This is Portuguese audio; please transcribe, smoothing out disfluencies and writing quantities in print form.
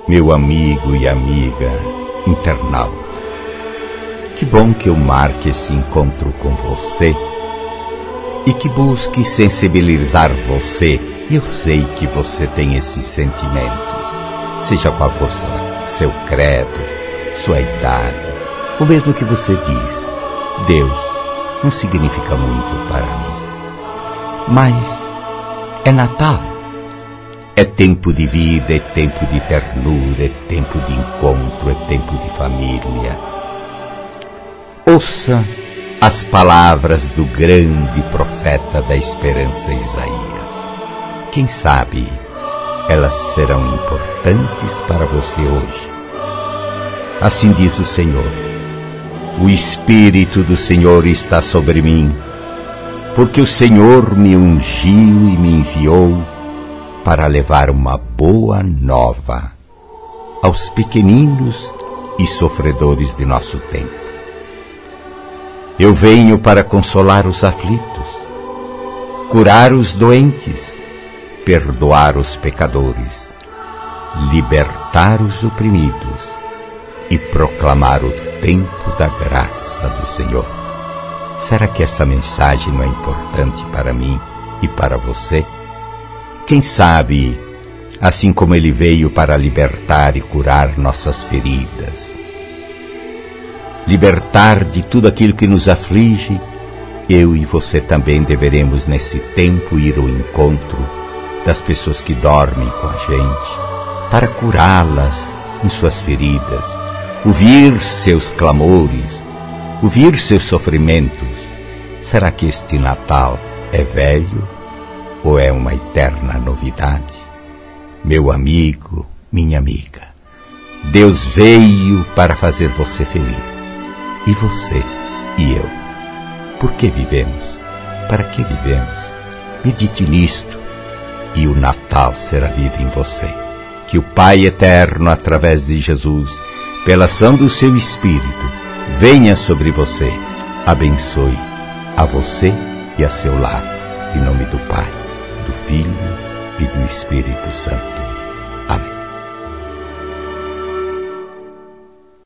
meu amigo e amiga internauta. Que bom que eu marque esse encontro com você e que busque sensibilizar você. Eu sei que você tem esses sentimentos, seja qual for seu credo, sua idade, ou mesmo que você diz, Deus não significa muito para mim. Mas é Natal. É tempo de vida, é tempo de ternura, é tempo de encontro, é tempo de família. Ouça as palavras do grande profeta da esperança Isaías. Quem sabe elas serão importantes para você hoje. Assim diz o Senhor: o Espírito do Senhor está sobre mim, porque o Senhor me ungiu e me enviou para levar uma boa nova aos pequeninos e sofredores de nosso tempo. Eu venho para consolar os aflitos, curar os doentes, perdoar os pecadores, libertar os oprimidos e proclamar o tempo da graça do Senhor. Será que essa mensagem não é importante para mim e para você? Quem sabe, assim como Ele veio para libertar e curar nossas feridas, libertar de tudo aquilo que nos aflige, eu e você também deveremos nesse tempo ir ao encontro das pessoas que dormem com a gente, para curá-las em suas feridas, ouvir seus clamores, ouvir seus sofrimentos. Será que este Natal é velho ou é uma eterna novidade? Meu amigo, minha amiga, Deus veio para fazer você feliz. E você e eu. Por que vivemos? Para que vivemos? Medite nisto e o Natal será vida em você. Que o Pai Eterno, através de Jesus, pela ação do seu Espírito, venha sobre você, abençoe a você e a seu lar. Em nome do Pai, do Filho e do Espírito Santo.